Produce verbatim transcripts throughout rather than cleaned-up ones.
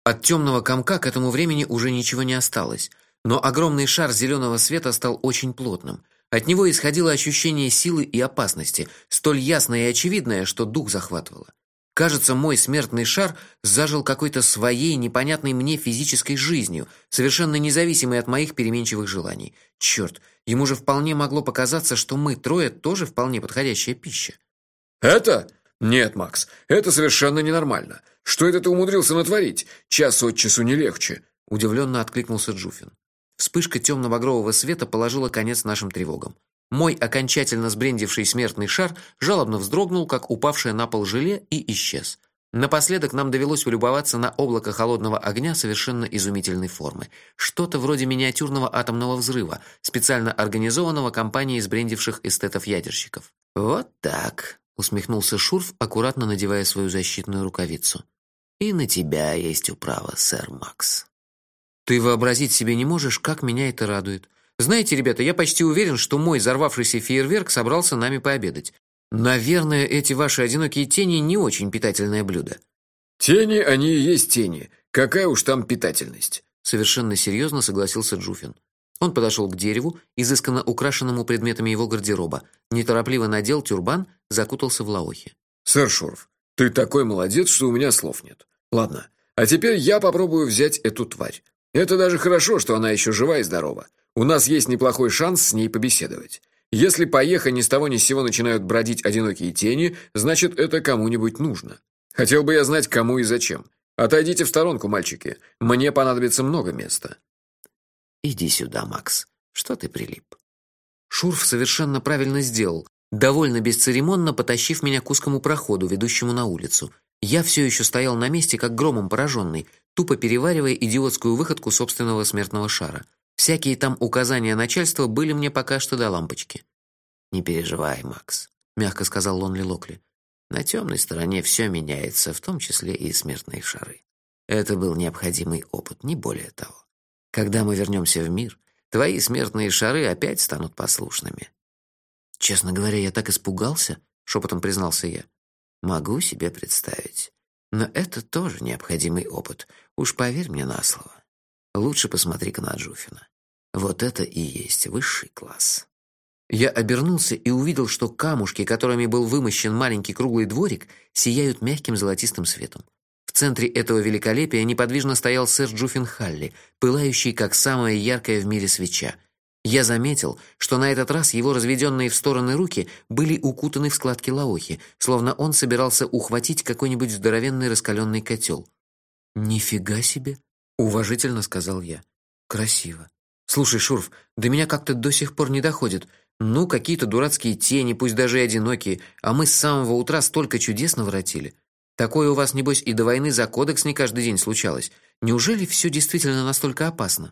От темного комка к этому времени уже ничего не осталось, но огромный шар зеленого света стал очень плотным. От него исходило ощущение силы и опасности, столь ясное и очевидное, что дух захватывало. Кажется, мой смертный шар зажил какой-то своей непонятной мне физической жизнью, совершенно независимой от моих переменчивых желаний. Черт, ему же вполне могло показаться, что мы трое тоже вполне подходящая пища. Это? Нет, Макс, это совершенно ненормально. Что это ты умудрился натворить? Час от часу не легче, удивленно откликнулся Джуфин. Вспышка темно-багрового света положила конец нашим тревогам. Мой окончательно сбрендивший смертный шар жалобно вздрогнул, как упавшее на пол желе, и исчез. Напоследок нам довелось полюбоваться на облако холодного огня совершенно изумительной формы, что-то вроде миниатюрного атомного взрыва, специально организованного компанией сбрендивших эстетов-ядерщиков. Вот так, усмехнулся Шурф, аккуратно надевая свою защитную рукавицу. И на тебя есть управа, сэр Макс. Ты вообразить себе не можешь, как меня это радует. Знаете, ребята, я почти уверен, что мой взорвавшийся фейерверк собрался нами пообедать. Наверное, эти ваши одинокие тени не очень питательное блюдо. Тени, они и есть тени. Какая уж там питательность, совершенно серьезно согласился Джуфин. Он подошел к дереву, изысканно украшенному предметами его гардероба, неторопливо надел тюрбан, закутался в лаохи. Сэр Шурф, ты такой молодец, что у меня слов нет. Ладно, а теперь я попробую взять эту тварь. Это даже хорошо, что она еще жива и здорова. У нас есть неплохой шанс с ней побеседовать. Если поеха ни с того ни с сего начинают бродить одинокие тени, значит, это кому-нибудь нужно. Хотел бы я знать, кому и зачем. Отойдите в сторонку, мальчики. Мне понадобится много места. Иди сюда, Макс. Что ты прилип? Шурф совершенно правильно сделал, довольно бесцеремонно потащив меня к узкому проходу, ведущему на улицу. Я все еще стоял на месте, как громом пораженный, тупо переваривая идиотскую выходку собственного смертного шара. Всякие там указания начальства были мне пока что до лампочки. Не переживай, Макс, мягко сказал Лонли Локли. На темной стороне все меняется, в том числе и смертные шары. Это был необходимый опыт, не более того. Когда мы вернемся в мир, твои смертные шары опять станут послушными. Честно говоря, я так испугался, шепотом признался я. Могу себе представить. Но это тоже необходимый опыт. Уж поверь мне на слово. Лучше посмотри-ка на Джуфина. Вот это и есть высший класс. Я обернулся и увидел, что камушки, которыми был вымощен маленький круглый дворик, сияют мягким золотистым светом. В центре этого великолепия неподвижно стоял сэр Джуфин Халли, пылающий как самая яркая в мире свеча. Я заметил, что на этот раз его разведенные в стороны руки были укутаны в складки лаохи, словно он собирался ухватить какой-нибудь здоровенный раскаленный котел. «Нифига себе!» — уважительно сказал я. «Красиво. Слушай, Шурф, до меня как-то до сих пор не доходит. Ну, какие-то дурацкие тени, пусть даже и одинокие, а мы с самого утра столько чудес наворотили. Такое у вас, небось, и до войны за кодекс не каждый день случалось. Неужели все действительно настолько опасно?»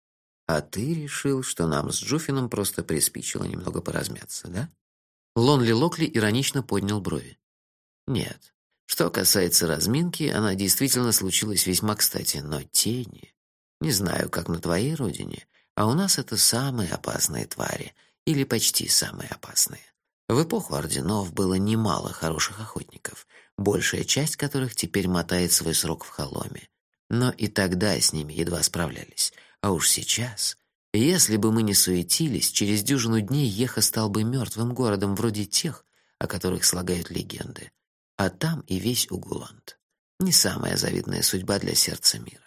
«А ты решил, что нам с Джуфином просто приспичило немного поразмяться, да?» Лонли Локли иронично поднял брови. «Нет. Что касается разминки, она действительно случилась весьма кстати, но тени... Не знаю, как на твоей родине, а у нас это самые опасные твари, или почти самые опасные. В эпоху орденов было немало хороших охотников, большая часть которых теперь мотает свой срок в холоме. Но и тогда с ними едва справлялись. А уж сейчас, если бы мы не суетились, через дюжину дней Еха стал бы мертвым городом вроде тех, о которых слагают легенды. А там и весь Угуланд. Не самая завидная судьба для сердца мира.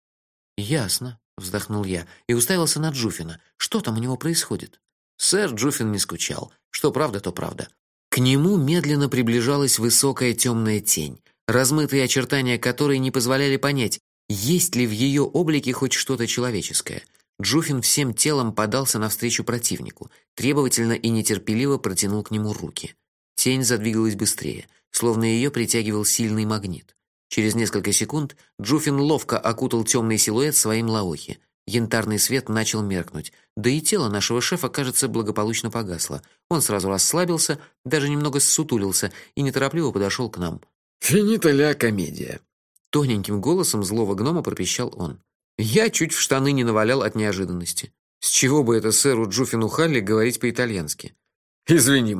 «Ясно», — вздохнул я и уставился на Джуфина. «Что там у него происходит?» Сэр Джуфин не скучал. Что правда, то правда. К нему медленно приближалась высокая темная тень, размытые очертания которой не позволяли понять, есть ли в ее облике хоть что-то человеческое. Джуфин всем телом подался навстречу противнику, требовательно и нетерпеливо протянул к нему руки. Тень задвигалась быстрее, словно ее притягивал сильный магнит. Через несколько секунд Джуфин ловко окутал темный силуэт своим лаохи. Янтарный свет начал меркнуть, да и тело нашего шефа, кажется, благополучно погасло. Он сразу расслабился, даже немного ссутулился и неторопливо подошел к нам. «Финита ля комедия», — тоненьким голосом злого гнома пропищал он. Я чуть в штаны не навалял от неожиданности. С чего бы это сэру Джуфину Халли говорить по-итальянски? «Извини, Макс,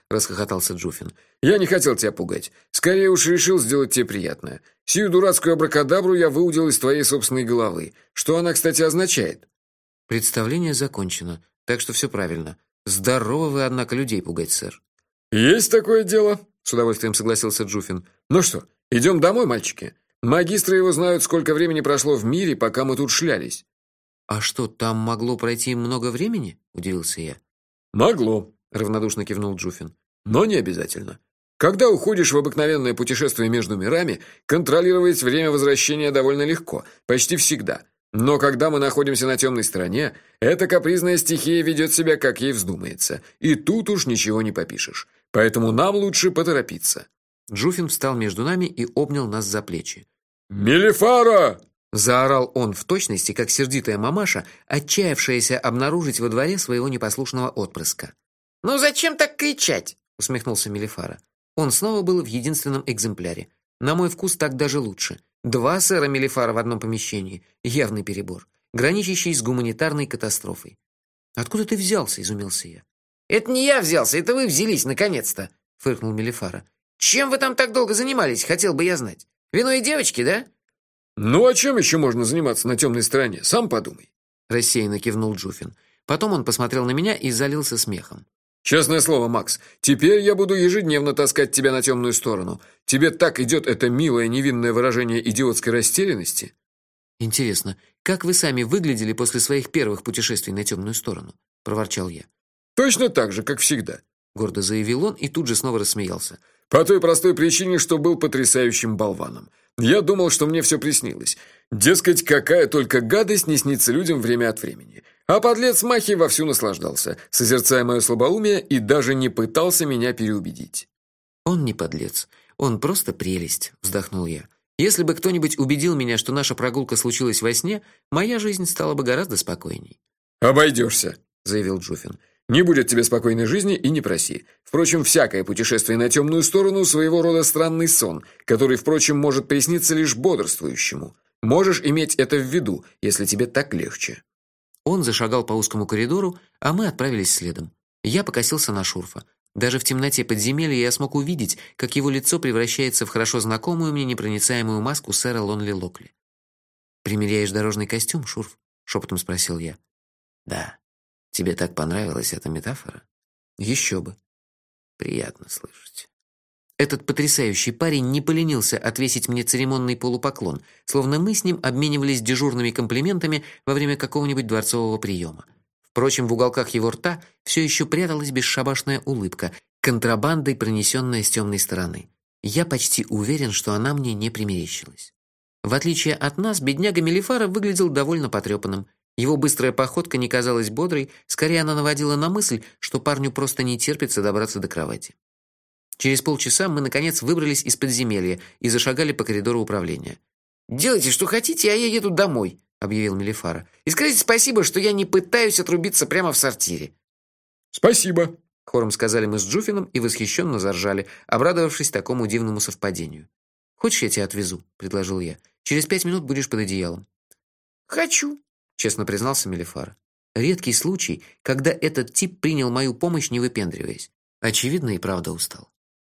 расхохотался Джуфин. Я не хотел тебя пугать. Скорее уж решил сделать тебе приятное. Сию дурацкую абракадабру я выудил из твоей собственной головы. Что она, кстати, означает? Представление закончено, так что все правильно. Здорово вы, однако, людей пугать, сэр. Есть такое дело, с удовольствием согласился Джуфин. Ну что, идем домой, мальчики? Магистры его знают, сколько времени прошло в мире, пока мы тут шлялись. А что, там могло пройти много времени? Удивился я. Могло, равнодушно кивнул Джуфин. Но не обязательно. Когда уходишь в обыкновенное путешествие между мирами, контролировать время возвращения довольно легко, почти всегда. Но когда мы находимся на темной стороне, эта капризная стихия ведет себя, как ей вздумается, и тут уж ничего не попишешь. Поэтому нам лучше поторопиться. Джуфин встал между нами и обнял нас за плечи. «Мелифара!» – заорал он в точности, как сердитая мамаша, отчаявшаяся обнаружить во дворе своего непослушного отпрыска. «Ну зачем так кричать?» – усмехнулся Мелифара. Он снова был в единственном экземпляре. На мой вкус так даже лучше. Два сэра Мелифара в одном помещении – явный перебор, граничащий с гуманитарной катастрофой. «Откуда ты взялся?» – изумился я. «Это не я взялся, это вы взялись, наконец-то!» – фыркнул Мелифара. «Чем вы там так долго занимались, хотел бы я знать? Вино и девочки, да?» «Ну, а чем еще можно заниматься на темной стороне? Сам подумай», – рассеянно кивнул Джуфин. Потом он посмотрел на меня и залился смехом. «Честное слово, Макс, теперь я буду ежедневно таскать тебя на темную сторону. Тебе так идет это милое невинное выражение идиотской растерянности?» «Интересно, как вы сами выглядели после своих первых путешествий на темную сторону?» – проворчал я. «Точно так же, как всегда», – гордо заявил он и тут же снова рассмеялся. «По той простой причине, что был потрясающим болваном. Я думал, что мне все приснилось. Дескать, какая только гадость не снится людям время от времени. А подлец Махи вовсю наслаждался, созерцая мое слабоумие, и даже не пытался меня переубедить». «Он не подлец, он просто прелесть», – вздохнул я. «Если бы кто-нибудь убедил меня, что наша прогулка случилась во сне, моя жизнь стала бы гораздо спокойней». «Обойдешься», – заявил Джуфин. «Не будет тебе спокойной жизни и не проси. Впрочем, всякое путешествие на темную сторону – своего рода странный сон, который, впрочем, может присниться лишь бодрствующему. Можешь иметь это в виду, если тебе так легче». Он зашагал по узкому коридору, а мы отправились следом. Я покосился на Шурфа. Даже в темноте подземелья я смог увидеть, как его лицо превращается в хорошо знакомую мне непроницаемую маску сэра Лонли Локли. «Примеряешь дорожный костюм, Шурф?» – шепотом спросил я. «Да. Тебе так понравилась эта метафора?» «Еще бы. Приятно слышать». Этот потрясающий парень не поленился отвесить мне церемонный полупоклон, словно мы с ним обменивались дежурными комплиментами во время какого-нибудь дворцового приема. Впрочем, в уголках его рта все еще пряталась бесшабашная улыбка, контрабандой пронесенная с темной стороны. Я почти уверен, что она мне не примерещилась. В отличие от нас, бедняга Мелифара выглядел довольно потрепанным. Его быстрая походка не казалась бодрой, скорее она наводила на мысль, что парню просто не терпится добраться до кровати. Через полчаса мы, наконец, выбрались из подземелья и зашагали по коридору управления. «Делайте, что хотите, а я еду домой», — объявил Мелифара. «И скажите спасибо, что я не пытаюсь отрубиться прямо в сортире». «Спасибо», — хором сказали мы с Джуфином и восхищенно заржали, обрадовавшись такому дивному совпадению. «Хочешь, я тебя отвезу?» — предложил я. «Через пять минут будешь под одеялом». «Хочу», — честно признался Мелифара. Редкий случай, когда этот тип принял мою помощь, не выпендриваясь. Очевидно, и правда устал.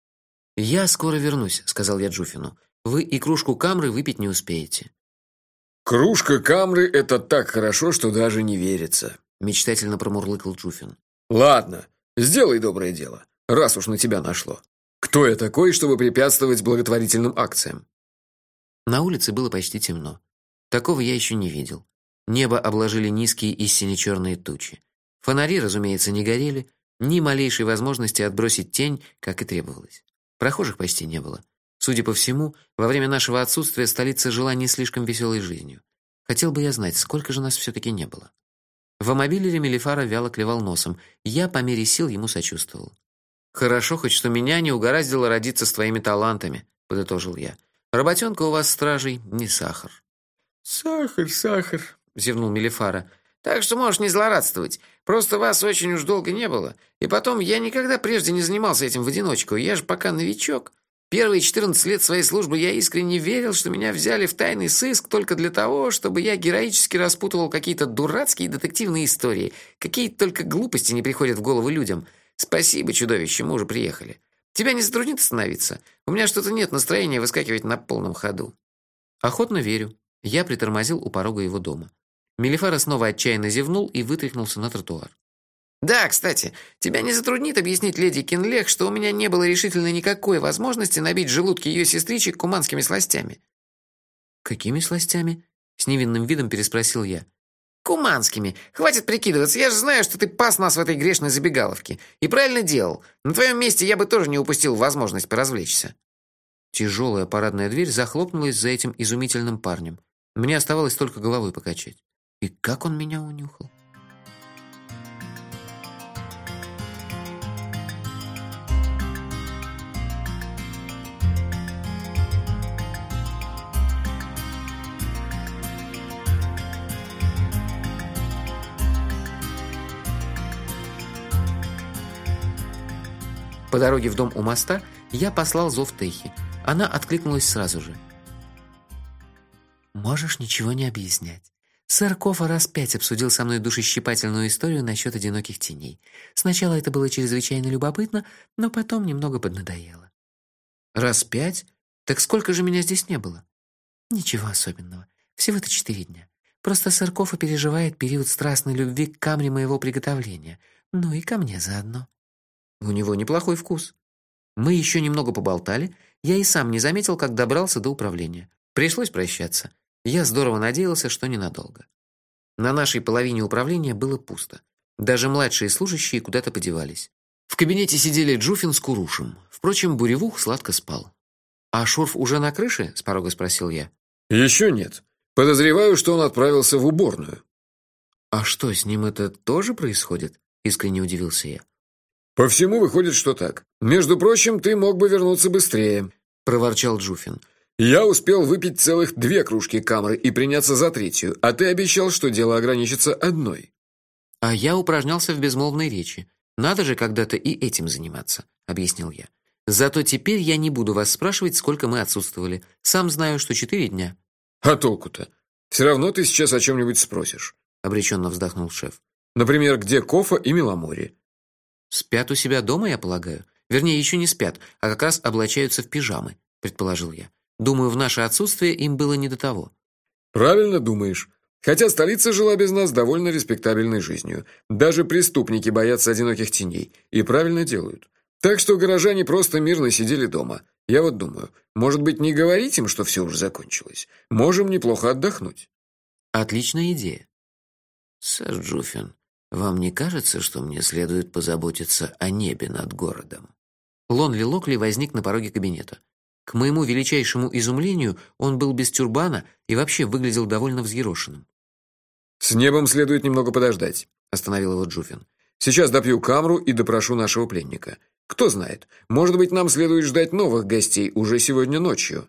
«Я скоро вернусь», — сказал я Джуфину. «Вы и кружку камры выпить не успеете». «Кружка камры – это так хорошо, что даже не верится», – мечтательно промурлыкал Джуфин. «Ладно, сделай доброе дело, раз уж на тебя нашло. Кто я такой, чтобы препятствовать благотворительным акциям?» На улице было почти темно. Такого я еще не видел. Небо обложили низкие и сине-черные тучи. Фонари, разумеется, не горели, ни малейшей возможности отбросить тень, как и требовалось. Прохожих почти не было. Судя по всему, во время нашего отсутствия столица жила не слишком веселой жизнью. Хотел бы я знать, сколько же нас все-таки не было. В амобилере Мелифара вяло клевал носом. Я по мере сил ему сочувствовал. «Хорошо хоть, что меня не угораздило родиться с твоими талантами», — подытожил я. «Работенка у вас, стражей, не сахар». «Сахар, сахар», — зевнул Мелифара. «Так что можешь не злорадствовать. Просто вас очень уж долго не было. И потом, я никогда прежде не занимался этим в одиночку. Я же пока новичок. Первые четырнадцать лет своей службы я искренне верил, что меня взяли в тайный сыск только для того, чтобы я героически распутывал какие-то дурацкие детективные истории. Какие только глупости не приходят в голову людям. Спасибо, чудовище, мы уже приехали. Тебя не затруднит остановиться? У меня что-то нет настроения выскакивать на полном ходу». «Охотно верю». Я притормозил у порога его дома. Мелифара снова отчаянно зевнул и вытряхнулся на тротуар. «Да, кстати, тебя не затруднит объяснить леди Кинлех, что у меня не было решительно никакой возможности набить желудки ее сестричек куманскими сластями». «Какими сластями?» — с невинным видом переспросил я. «Куманскими. Хватит прикидываться. Я же знаю, что ты пас нас в этой грешной забегаловке. И правильно делал. На твоем месте я бы тоже не упустил возможность поразвлечься». Тяжелая парадная дверь захлопнулась за этим изумительным парнем. Мне оставалось только головой покачать. И как он меня унюхал? По дороге в дом у моста я послал зов Техи. Она откликнулась сразу же. «Можешь ничего не объяснять. Сэр Кофа раз пять обсудил со мной душещипательную историю насчет одиноких теней. Сначала это было чрезвычайно любопытно, но потом немного поднадоело». «Раз пять? Так сколько же меня здесь не было?» «Ничего особенного. Всего-то четыре дня. Просто сэр Кофа переживает период страстной любви к камне моего приготовления. Ну и ко мне заодно». «У него неплохой вкус». Мы еще немного поболтали. Я и сам не заметил, как добрался до управления. Пришлось прощаться. Я здорово надеялся, что ненадолго. На нашей половине управления было пусто. Даже младшие служащие куда-то подевались. В кабинете сидели Джуфин с Курушем. Впрочем, Буревух сладко спал. «А Шурф уже на крыше?» — с порога спросил я. «Еще нет. Подозреваю, что он отправился в уборную». «А что, с ним это тоже происходит?» — искренне удивился я. «По всему выходит, что так. Между прочим, ты мог бы вернуться быстрее», — проворчал Джуфин. «Я успел выпить целых две кружки камры и приняться за третью, а ты обещал, что дело ограничится одной». «А я упражнялся в безмолвной речи. Надо же когда-то и этим заниматься», — объяснил я. «Зато теперь я не буду вас спрашивать, сколько мы отсутствовали. Сам знаю, что четыре дня». «А толку-то? Все равно ты сейчас о чем-нибудь спросишь», — обреченно вздохнул шеф. «Например, где Кофа и Миломори?» «Спят у себя дома, я полагаю. Вернее, еще не спят, а как раз облачаются в пижамы», — предположил я. «Думаю, в наше отсутствие им было не до того». «Правильно думаешь. Хотя столица жила без нас довольно респектабельной жизнью. Даже преступники боятся одиноких теней. И правильно делают. Так что горожане просто мирно сидели дома. Я вот думаю, может быть, не говорить им, что все уже закончилось? Можем неплохо отдохнуть». «Отличная идея». «Сэр Джуфин, вам не кажется, что мне следует позаботиться о небе над городом?» Лонли Локли возник на пороге кабинета. К моему величайшему изумлению, он был без тюрбана и вообще выглядел довольно взъерошенным. «С небом следует немного подождать», — остановил его Джуфин. «Сейчас допью камру и допрошу нашего пленника. Кто знает, может быть, нам следует ждать новых гостей уже сегодня ночью».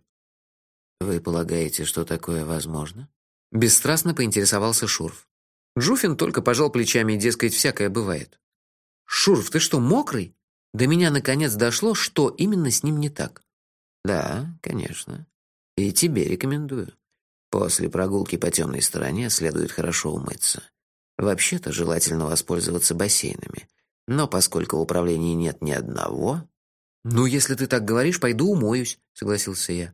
«Вы полагаете, что такое возможно?» Бесстрастно поинтересовался Шурф. Джуфин только пожал плечами, и, дескать, всякое бывает. «Шурф, ты что, мокрый?» До меня наконец дошло, что именно с ним не так. «Да, конечно. И тебе рекомендую. После прогулки по темной стороне следует хорошо умыться. Вообще-то желательно воспользоваться бассейнами. Но поскольку в управлении нет ни одного...» «Ну, если ты так говоришь, пойду умоюсь», — согласился я.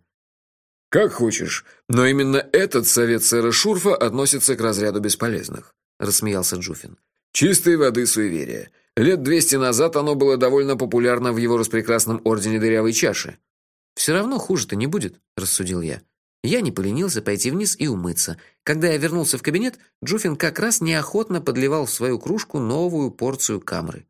«Как хочешь, но именно этот совет сэра Шурфа относится к разряду бесполезных», — рассмеялся Джуфин. «Чистой воды суеверия. Лет двести назад оно было довольно популярно в его распрекрасном ордене дырявой чаши». «Все равно хуже-то не будет», — рассудил я. Я не поленился пойти вниз и умыться. Когда я вернулся в кабинет, Джуфин как раз неохотно подливал в свою кружку новую порцию камры.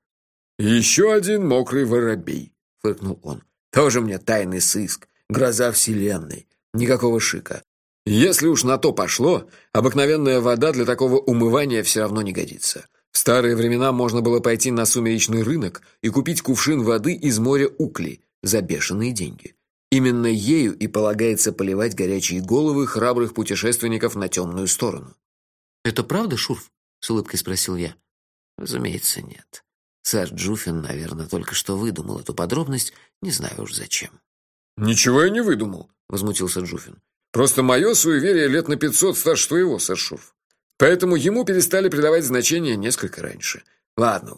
«Еще один мокрый воробей», — фыркнул он. «Тоже мне тайный сыск, гроза вселенной. Никакого шика. Если уж на то пошло, обыкновенная вода для такого умывания все равно не годится. В старые времена можно было пойти на сумеречный рынок и купить кувшин воды из моря Укли за бешеные деньги. Именно ею и полагается поливать горячие головы храбрых путешественников на темную сторону». «Это правда, Шурф?» — с улыбкой спросил я. «Разумеется, нет. Сэр Джуфин, наверное, только что выдумал эту подробность, не знаю уж зачем». «Ничего я не выдумал», — возмутился Джуфин. «Просто мое суеверие лет на пятьсот старше твоего, сэр Шурф. Поэтому ему перестали придавать значение несколько раньше. Ладно уж,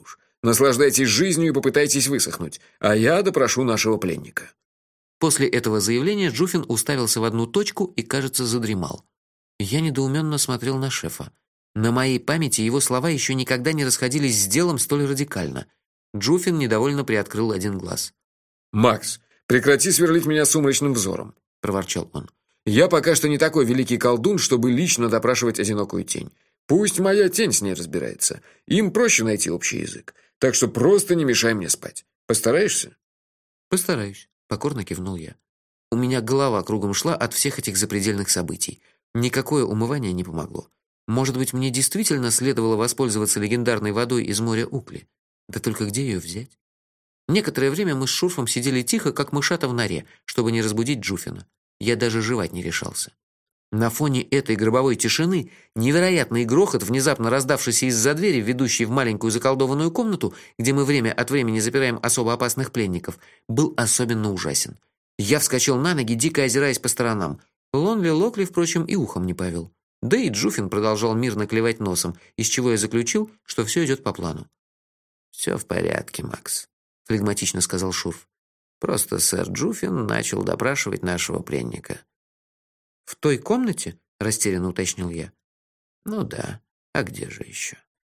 Наслаждайтесь жизнью и попытайтесь высохнуть, а я допрошу нашего пленника». После этого заявления Джуфин уставился в одну точку и, кажется, задремал. Я недоуменно смотрел на шефа. На моей памяти его слова еще никогда не расходились с делом столь радикально. Джуфин недовольно приоткрыл один глаз. «Макс, прекрати сверлить меня сумрачным взором», – проворчал он. «Я пока что не такой великий колдун, чтобы лично допрашивать одинокую тень. Пусть моя тень с ней разбирается. Им проще найти общий язык. Так что просто не мешай мне спать. Постараешься?» «Постараюсь», – покорно кивнул я. У меня голова кругом шла от всех этих запредельных событий. Никакое умывание не помогло. Может быть, мне действительно следовало воспользоваться легендарной водой из моря Укли? Да только где ее взять? Некоторое время мы с Шурфом сидели тихо, как мышата в норе, чтобы не разбудить Джуфина. Я даже жевать не решался. На фоне этой гробовой тишины невероятный грохот, внезапно раздавшийся из-за двери, ведущей в маленькую заколдованную комнату, где мы время от времени запираем особо опасных пленников, был особенно ужасен. Я вскочил на ноги, дико озираясь по сторонам. Лонли Локли, впрочем, и ухом не повел. Да и Джуфин продолжал мирно клевать носом, из чего я заключил, что все идет по плану. «Все в порядке, Макс», — флегматично сказал Шурф. «Просто сэр Джуфин начал допрашивать нашего пленника». «В той комнате?» — растерянно уточнил я. «Ну да, а где же еще?»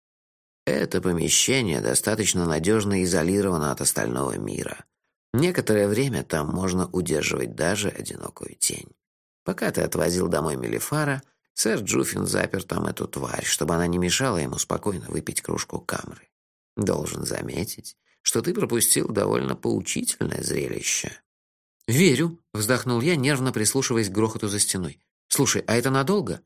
«Это помещение достаточно надежно изолировано от остального мира. Некоторое время там можно удерживать даже одинокую тень. Пока ты отвозил домой Мелифара, сэр Джуфин запер там эту тварь, чтобы она не мешала ему спокойно выпить кружку камры. Должен заметить, что ты пропустил довольно поучительное зрелище». «Верю», — вздохнул я, нервно прислушиваясь к грохоту за стеной. «Слушай, а это надолго?»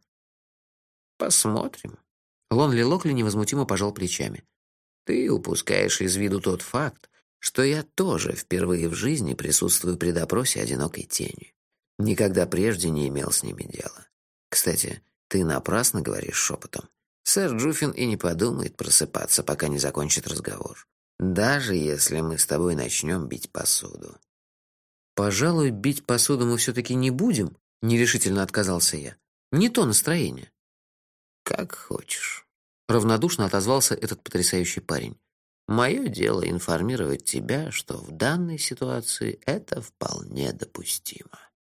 «Посмотрим». Лонли Локли невозмутимо пожал плечами. «Ты упускаешь из виду тот факт, что я тоже впервые в жизни присутствую при допросе одинокой тени. Никогда прежде не имел с ними дела. Кстати, ты напрасно говоришь шепотом. Сэр Джуфин и не подумает просыпаться, пока не закончит разговор. Даже если мы с тобой начнем бить посуду». «Пожалуй, бить посуду мы все-таки не будем», — нерешительно отказался я. «Не то настроение». «Как хочешь», — равнодушно отозвался этот потрясающий парень. «Мое дело информировать тебя, что в данной ситуации это вполне допустимо».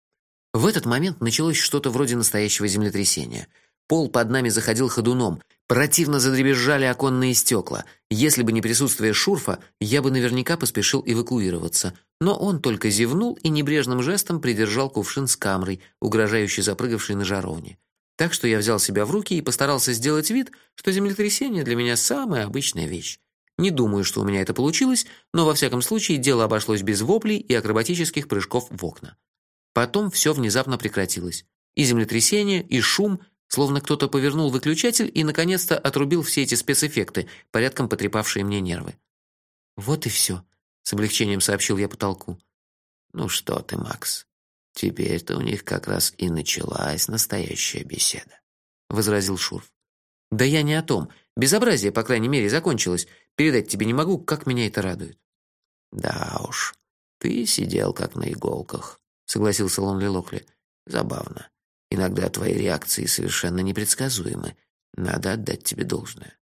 В этот момент началось что-то вроде настоящего землетрясения. Пол под нами заходил ходуном, противно задребезжали оконные стекла. Если бы не присутствие Шурфа, я бы наверняка поспешил эвакуироваться. Но он только зевнул и небрежным жестом придержал кувшин с камрой, угрожающе запрыгавший на жаровне. Так что я взял себя в руки и постарался сделать вид, что землетрясение для меня самая обычная вещь. Не думаю, что у меня это получилось, но во всяком случае дело обошлось без воплей и акробатических прыжков в окна. Потом все внезапно прекратилось. И землетрясение, и шум, словно кто-то повернул выключатель и наконец-то отрубил все эти спецэффекты, порядком потрепавшие мне нервы. «Вот и все», — с облегчением сообщил я потолку. «Ну что ты, Макс, теперь-то у них как раз и началась настоящая беседа», — возразил Шурф. «Да я не о том. Безобразие, по крайней мере, закончилось. Передать тебе не могу, как меня это радует». «Да уж, ты сидел как на иголках», — согласился Лонли Локли. «Забавно. Иногда твои реакции совершенно непредсказуемы. Надо отдать тебе должное».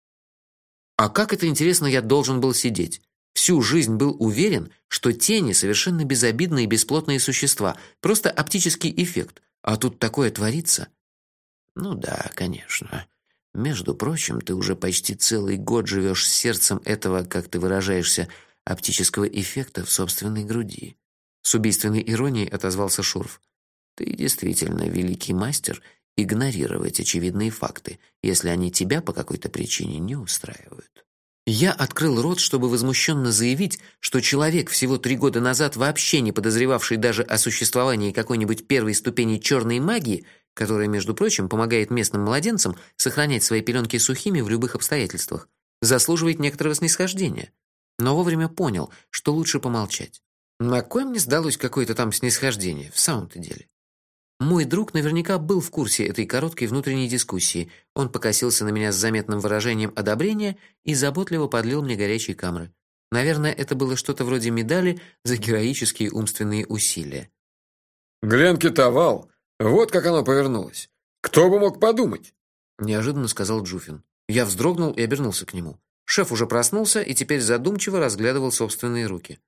«А как это, интересно, я должен был сидеть? Всю жизнь был уверен, что тени совершенно безобидные и бесплотные существа, просто оптический эффект. А тут такое творится». «Ну да, конечно. Между прочим, ты уже почти целый год живешь с сердцем этого, как ты выражаешься, оптического эффекта в собственной груди». С убийственной иронией отозвался Шурф. «Ты действительно великий мастер игнорировать очевидные факты, если они тебя по какой-то причине не устраивают». Я открыл рот, чтобы возмущенно заявить, что человек, всего три года назад вообще не подозревавший даже о существовании какой-нибудь первой ступени черной магии, которая, между прочим, помогает местным младенцам сохранять свои пеленки сухими в любых обстоятельствах, заслуживает некоторого снисхождения. Но вовремя понял, что лучше помолчать. На кой мне сдалось какое-то там снисхождение, в самом-то деле? Мой друг наверняка был в курсе этой короткой внутренней дискуссии. Он покосился на меня с заметным выражением одобрения и заботливо подлил мне горячей камры. Наверное, это было что-то вроде медали за героические умственные усилия. «Гленки Тавал, вот как оно повернулось. Кто бы мог подумать?» Неожиданно сказал Джуфин. Я вздрогнул и обернулся к нему. Шеф уже проснулся и теперь задумчиво разглядывал собственные руки.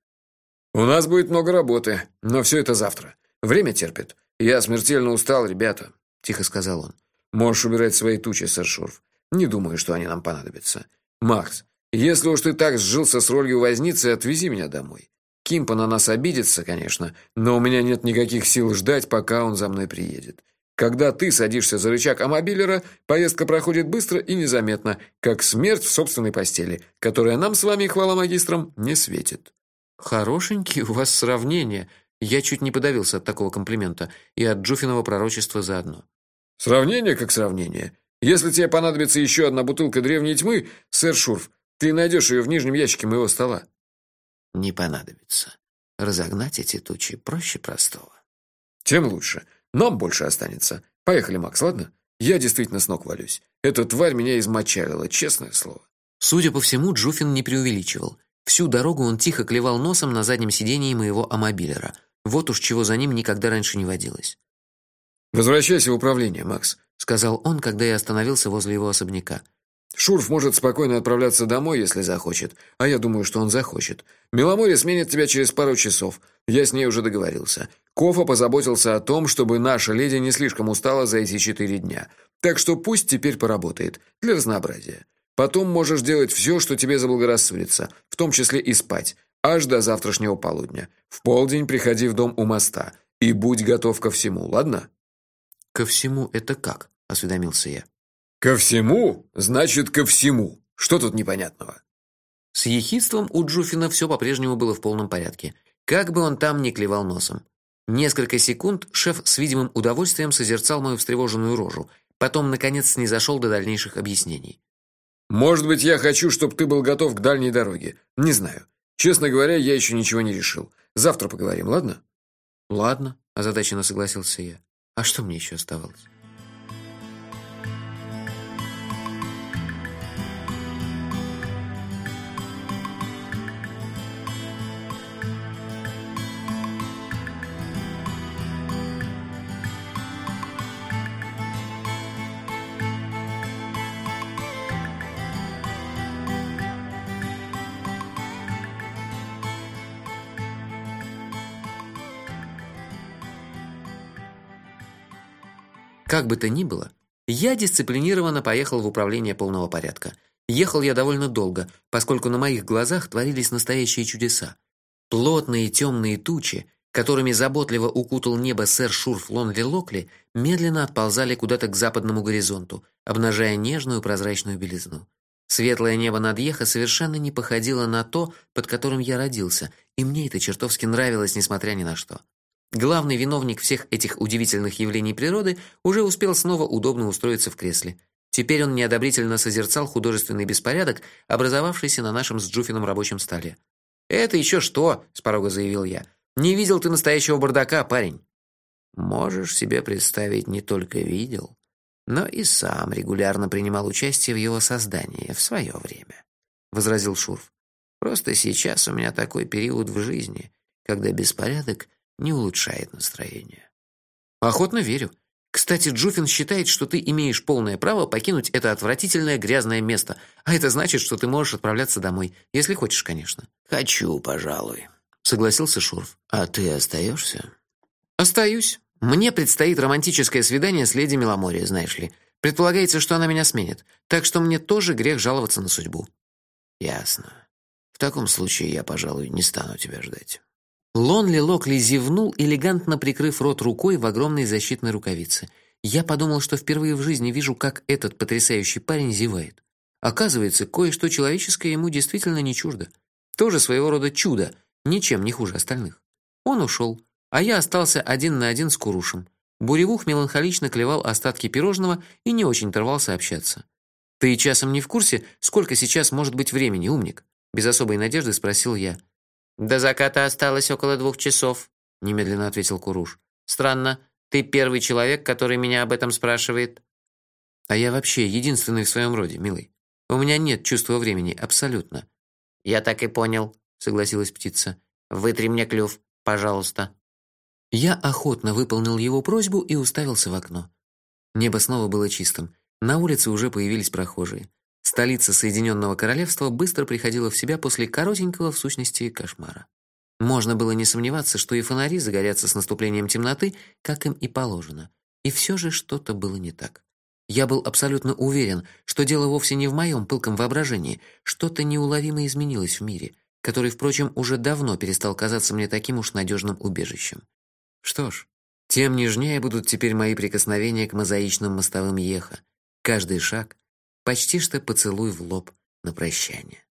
У нас будет много работы, но все это завтра. Время терпит. Я смертельно устал, ребята, тихо сказал он. Можешь убирать свои тучи, сэр Шурф. Не думаю, что они нам понадобятся. Макс, если уж ты так сжился с ролью возницы, отвези меня домой. Кимпа на нас обидится, конечно, но у меня нет никаких сил ждать, пока он за мной приедет. Когда ты садишься за рычаг амобилера, поездка проходит быстро и незаметно, как смерть в собственной постели, которая нам с вами, хвала магистрам, не светит. Хорошенькие у вас сравнения. Я чуть не подавился от такого комплимента и от Джуфинова пророчества заодно. Сравнение как сравнение. Если тебе понадобится еще одна бутылка древней тьмы, сэр Шурф, ты найдешь ее в нижнем ящике моего стола. Не понадобится. Разогнать эти тучи проще простого. Тем лучше. Нам больше останется. Поехали, Макс, ладно? Я действительно с ног валюсь. Эта тварь меня измочалила, честное слово. Судя по всему, Джуфин не преувеличивал. Всю дорогу он тихо клевал носом на заднем сидении моего амобилера. Вот уж чего за ним никогда раньше не водилось. Возвращайся в управление, Макс, сказал он, когда я остановился возле его особняка. Шурф может спокойно отправляться домой, если захочет, а я думаю, что он захочет. Миломорье сменит тебя через пару часов. Я с ней уже договорился. Кофа позаботился о том, чтобы наша леди не слишком устала за эти четыре дня. Так что пусть теперь поработает для разнообразия. Потом можешь делать все, что тебе заблагорассудится, в том числе и спать, аж до завтрашнего полудня. В полдень приходи в дом у моста и будь готов ко всему, ладно? Ко всему это как? Осведомился я. Ко всему? Значит, ко всему. Что тут непонятного? С ехидством у Джуфина все по-прежнему было в полном порядке. Как бы он там ни клевал носом. Несколько секунд шеф с видимым удовольствием созерцал мою встревоженную рожу, потом наконец снизошел до дальнейших объяснений. Может быть, я хочу, чтобы ты был готов к дальней дороге. Не знаю. Честно говоря, я еще ничего не решил. Завтра поговорим, ладно? Ладно, озадаченно согласился я. А что мне еще оставалось? Как бы то ни было, я дисциплинированно поехал в управление полного порядка. Ехал я довольно долго, поскольку на моих глазах творились настоящие чудеса. Плотные темные тучи, которыми заботливо укутал небо сэр Шурф Лонли Локли, медленно отползали куда-то к западному горизонту, обнажая нежную прозрачную белизну. Светлое небо над Йехо совершенно не походило на то, под которым я родился, и мне это чертовски нравилось, несмотря ни на что. Главный виновник всех этих удивительных явлений природы уже успел снова удобно устроиться в кресле. Теперь он неодобрительно созерцал художественный беспорядок, образовавшийся на нашем с Джуфином рабочем столе. "Это еще что?" с порога заявил я. "Не видел ты настоящего бардака, парень?" "Можешь себе представить, не только видел, но и сам регулярно принимал участие в его создании в свое время", возразил Шурф. "Просто сейчас у меня такой период в жизни, когда беспорядок не улучшает настроение". Охотно верю. Кстати, Джуфин считает, что ты имеешь полное право покинуть это отвратительное грязное место, а это значит, что ты можешь отправляться домой, если хочешь, конечно. "Хочу, пожалуй", согласился Шурф. "А ты остаешься?» "Остаюсь. Мне предстоит романтическое свидание с леди Миломорье, знаешь ли. Предполагается, что она меня сменит, так что мне тоже грех жаловаться на судьбу". "Ясно. В таком случае я, пожалуй, не стану тебя ждать". Лонли Локли зевнул, элегантно прикрыв рот рукой в огромной защитной рукавице. Я подумал, что впервые в жизни вижу, как этот потрясающий парень зевает. Оказывается, кое-что человеческое ему действительно не чуждо. Тоже своего рода чудо, ничем не хуже остальных. Он ушел, а я остался один на один с Курушем. Буревух меланхолично клевал остатки пирожного и не очень рвался общаться. "Ты часом не в курсе, сколько сейчас может быть времени, умник?" без особой надежды спросил я. "До заката осталось около двух часов", немедленно ответил Куруш. "Странно, ты первый человек, который меня об этом спрашивает". "А я вообще единственный в своем роде, милый. У меня нет чувства времени абсолютно". "Я так и понял", согласилась птица. "Вытри мне клюв, пожалуйста". Я охотно выполнил его просьбу и уставился в окно. Небо снова было чистым. На улице уже появились прохожие. Столица Соединенного Королевства быстро приходила в себя после коротенького в сущности кошмара. Можно было не сомневаться, что и фонари загорятся с наступлением темноты, как им и положено. И все же что-то было не так. Я был абсолютно уверен, что дело вовсе не в моем пылком воображении, что-то неуловимо изменилось в мире, который, впрочем, уже давно перестал казаться мне таким уж надежным убежищем. Что ж, тем нежнее будут теперь мои прикосновения к мозаичным мостовым Йеха. Каждый шаг — почти что поцелуй в лоб на прощание.